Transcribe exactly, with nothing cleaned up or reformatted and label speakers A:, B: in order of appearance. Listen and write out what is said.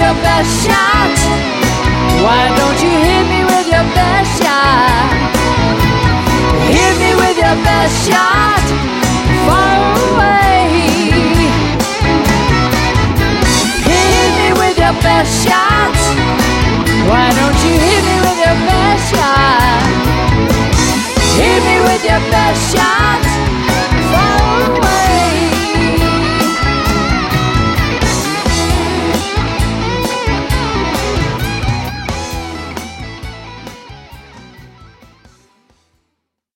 A: your best shot? Why don't you hit me with your best shot? Hit me with your best shot, far away. Hit me with your best shot.